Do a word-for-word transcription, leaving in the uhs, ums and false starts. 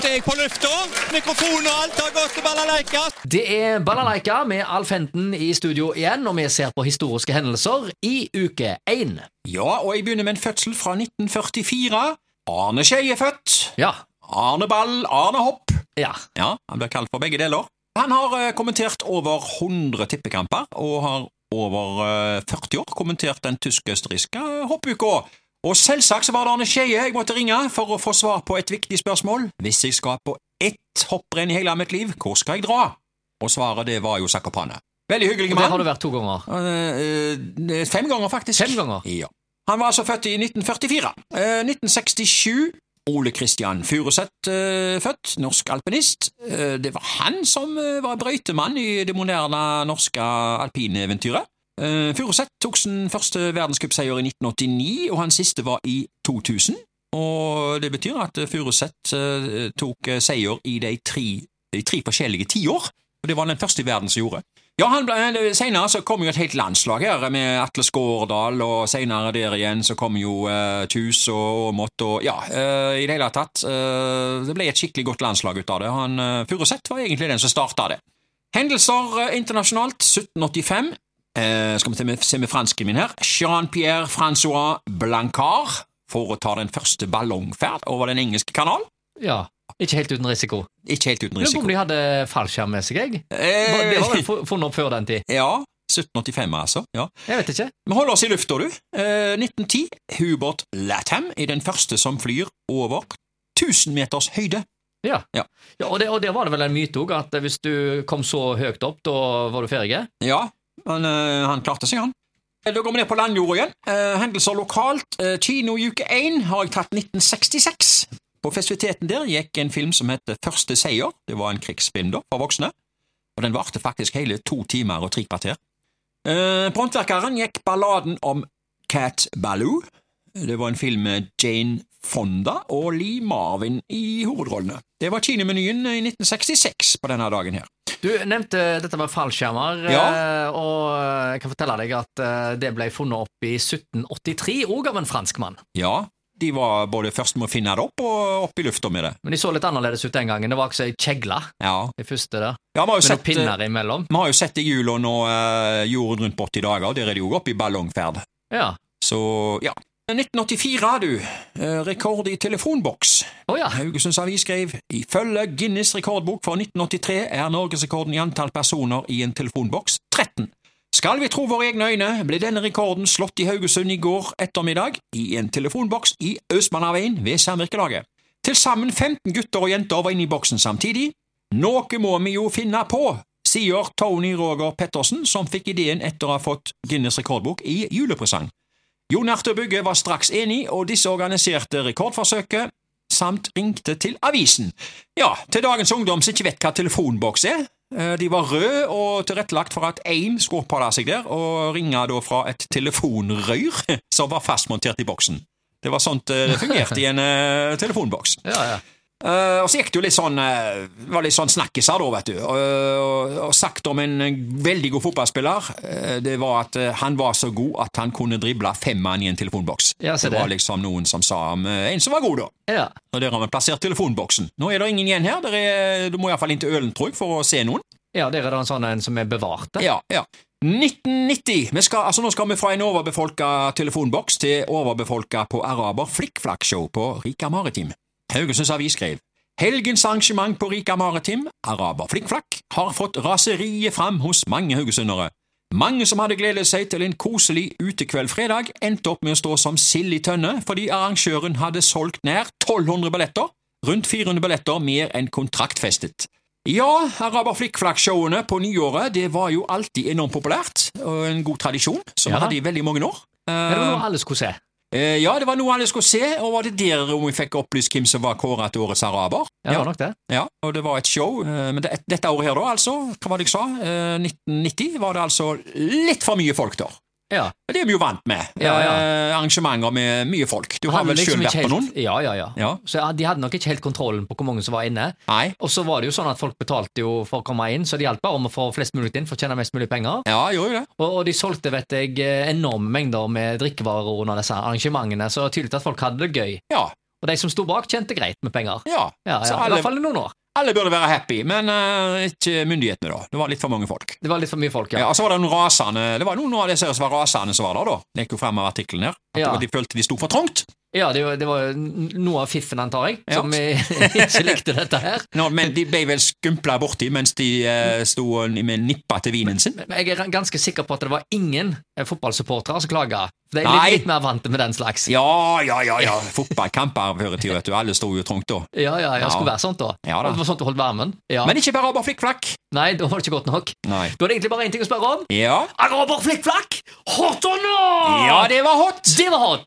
er jeg på lufta. Mikrofon og alt har gått til balalaika. Det er balalaika med Alf Henden i studio igjen, og vi ser på historiske hendelser i uke én. Ja, og jeg begynner med en fødsel fra nitten førtifire. Arne Skeie er født. Ja. Arne Ball, Arne Hopp. Ja. Ja, han blir kalt for begge deler. Han har uh, kommentert over hundre tippekamper, og har over uh, førti år kommentert den tysk-østerrikske hoppuka. Og selvsagt så var det Arne Skeie jeg måtte ringe for å få svar på et viktig spørsmål. Hvis jeg skal på ett hopprenn i hele mitt liv, hvor skal jeg dra? Og svaret det var jo Zakopane. Veldig hyggelig mann. Og det har du vært to ganger. Uh, uh, fem ganger faktisk. Fem ganger? Ja. Han var altså født i nitten førtifire. Uh, nitten sekstisju. Ole Kristian Furuseth, uh, født, norsk alpinist. Uh, det var han som uh, var brøytemann i det moderne norske alpineventyret. Uh, Furuseth tok sin første verdenscupseier i nitten åttini, og hans siste var i to tusen. Og det betyr at Furuseth uh, tok uh, seier i de tre, de tre forskjellige tiår, og det var den første i verden som gjorde. Ja, han ble, senere så kom jo et helt landslag her med Atle Skårdal, og senere der igjen så kom jo uh, Kjus og Åmot, og ja, uh, i det hele tatt, uh, det ble et skikkelig godt landslag ut av det. Han, uh, Furuseth var egentlig den som startet det. Hendelser uh, internasjonalt, sytten åttifem, uh, skal vi se med, se med fransken min her, Jean-Pierre François Blancard foretar den første ballongferd over den engelske kanal. Ja. Ikke helt uten risiko. Ikke helt uten risiko. Lurer på om de hadde fallskjerm med seg, jeg? Eh, det var vel funnet opp før den tid? Ja, sytten åttifem altså. Ja. Jeg vet ikke. Vi holder oss i lufta, du. Eh, nitten ti, Hubert Latham er den første som flyr over tusen meters høyde. Ja. Ja, ja og, det, og det var det vel en myte også, at hvis du kom så høyt opp, da var du ferdig? Ja, men uh, han klarte seg, han. Da går vi ned på landjorda igjen. Uh, hendelser lokalt. Uh, Kino uke én har jeg tatt nitten sekstiseks. På festiviteten der gikk en film som heter Første seier. Det var en krigsfilm da, for voksne. Og den varte faktisk hele to timer og tre kvarter. Uh, på håndverkeren gikk balladen om Cat Ballou. Det var en film med Jane Fonda og Lee Marvin i hovedrollene. Det var kinomenyen i nitten sekstiseks på denne dagen her. Du nevnte dette med fallskjermer, Ja. og jeg kan fortelle deg at det ble funnet opp i sytten åttitre, også av en fransk mann. Ja, de var både først med å finne det opp og opp i lufta med det. Men de så litt annerledes ut den gangen. Det var ikke så kjegla, Ja. det første der. Ja, vi har jo Med sett, noen pinner imellom. vi har jo sett i jula nå uh, jorden rundt på åtti dager, og der er det jo oppe i ballongferd. Ja. Så, ja. nitten åttifire, du. Uh, rekord i telefonboks. Åja. Haugesunds Avis skrev, ifølge Guinness rekordbok for nitten åttitre er norgesrekorden i antall personer i en telefonboks tretten. Skal vi tro våre egne øyne, ble denne rekorden slått i Haugesund i går ettermiddag i en telefonboks i Østmannaveien ved Samvirkelaget. Til sammen femten gutter og jenter var inne i boksen samtidig. Noe må vi jo finne på, sier Tony Roger Pettersen, som fikk ideen etter å ha fått Guinness rekordbok i julepresang. Jon Arthur Bugge var straks enig, og disse organiserte rekordforsøket, samt ringte til avisen. Ja, til dagens ungdom som ikke vet hva telefonboks er. De var røde og tilrettelagt for at én skulle oppholde seg der og ringe da fra et telefonrør som var fastmontert i boksen. Det var sånt det fungerte i en uh, telefonboks. Ja, ja. Uh, og så gikk det jo litt sånn uh, var litt sånn snakkiser da, vet du. Og, og, og sagt om en veldig god fotballspiller, uh, det var at uh, han var så god at han kunne drible fem mann i en telefonboks. Ja, det var liksom noen som sa om uh, en som var god da. Ja. Og der har vi plassert telefonboksen. Nå er det ingen igjen her. Der er, du må i hvert fall inn til Ølen, tror jeg, for å se noen. Ja, der er det en sånn en som er bevart. Ja, ja. nitten nitti. Vi skal, altså nå skal vi fra en overbefolka telefonboks til overbefolka på araber flikkflakkshow på Rika Maritim. Haugesunds Avis skrev, helgens arrangement på Rika Maritim, araber flikkflakk, har fått raseriet fram hos mange haugesundere. Mange som hadde gledet seg til en koselig utekveld fredag, endte opp med å stå som sild i tønne, fordi arrangøren hadde solgt nær tolv hundre billetter, rundt fire hundre billetter mer enn kontraktfestet. Ja, araber flikkflakk-showene på nyåret, det var jo alltid enormt populært, og en god tradisjon, som Ja. vi hadde i veldig mange år. Er det noe alle skulle se? Eh, ja, det var noe alle skulle se, og var det der om vi fikk opplyst hvem som var kåret til årets araber. Ja, det var nok det. Ja, og det var et show, eh, men det, dette året her da, altså, hva var det jeg sa, eh, nitten nitti, var det altså litt for mye folk da. Ja. Det er vi jo vant med, Ja, ja. Eh, arrangementer med mye folk. Du har Hadde vel liksom selv ikke vært på noen? helt- Ja, ja, ja, Ja. Så ja, de hadde nok ikke helt kontrollen på hvor mange som var inne. Nei. Og så var det jo sånn at folk betalte jo for å komme inn, så det hjalp bare om å få flest mulig inn for å tjene mest mulig penger. Ja, gjorde jo det. Og, og de solgte, vet jeg, enorme mengder med drikkevarer under disse arrangementene, så tydelig at folk hadde det gøy. Ja, Og de som sto bak, tjente greit med penger. Ja, Ja, så ja, I alle, hvert fall i noen år. alle burde være happy, men eh, ikke myndighetene da. Det var litt for mange folk. Det var litt for mye folk, Ja, ja. og så var det noen rasende, det var noen av disse som var rasende som var der da. Det gikk jo frem av artikkelen her. At Ja. de følte de sto for trångt. Ja, det var, det var noe av fiffen, antar jeg, Ja. som ikke likte dette her. Nå, men de ble vel skumpla borti mens de eh, sto med nippa til vinen sin. Men jeg er ganske sikker på at det var ingen eh, fotballsupportere som klaga. De er Nei. litt, litt mer vant med den slags. Ja, ja, ja, ja. Fotballkamper før i tida, vet du. Alle sto jo trångt da. Ja, ja, ja, Ja. skulle være sånt da. Ja da. Det var sånt du holdt varmen. Ja. Men ikke bare Araber flikkflakk. Nei, da var det ikke godt nok. Nei. Da er det egentlig bare en ting å spørre om. Ja. Araber flikkflakk! Hot or not? Ja, det var hot! Det var hot!